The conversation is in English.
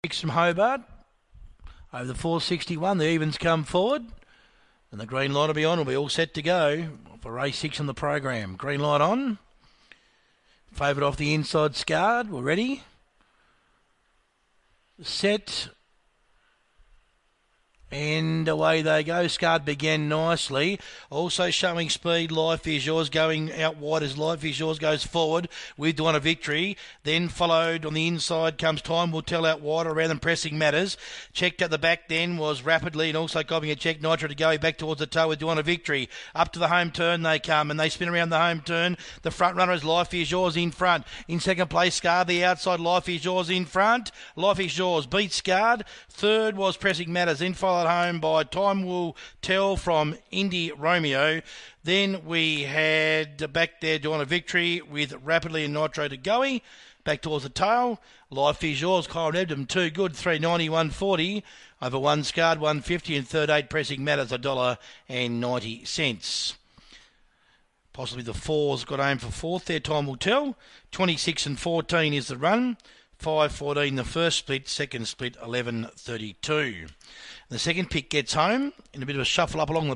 From Hobart over the 461. The evens come forward, and the green light will be on. We'll be all set to go for race 6 on the program. Green light on. Favourite off the inside, Scarred. We're ready. Set. And away they go. Scarred began nicely. Also showing speed. Life Is Yours going out wide as Life Is Yours goes forward with Won a Victory. Then followed on the inside comes Time Will Tell out wide. Around them Pressing Matters. Checked at the back then was Rapidly and also copying a check. Nitro to go back towards the toe with Won a Victory. Up to the home turn they come and they spin around the home turn. The front runner is Life Is Yours in front. In second place Scarred. The outside Life Is Yours in front. Life Is Yours beat Scarred. Third was Pressing Matters. Then followed home by Time Will Tell from Indy Romeo. Then we had back there Won a Victory with Rapidly and Nitro to Goey. Back towards the tail. Life Is Yours, Kyron Ebden, too good, 390, 140. Over one Scarred, 150, and third eight Pressing Matters, $1.90. Possibly the fours got home for fourth there, Time Will Tell. 26 and 14 is the run. 5.14 the first split, second split 11.32. The second pick gets home in a bit of a shuffle up along the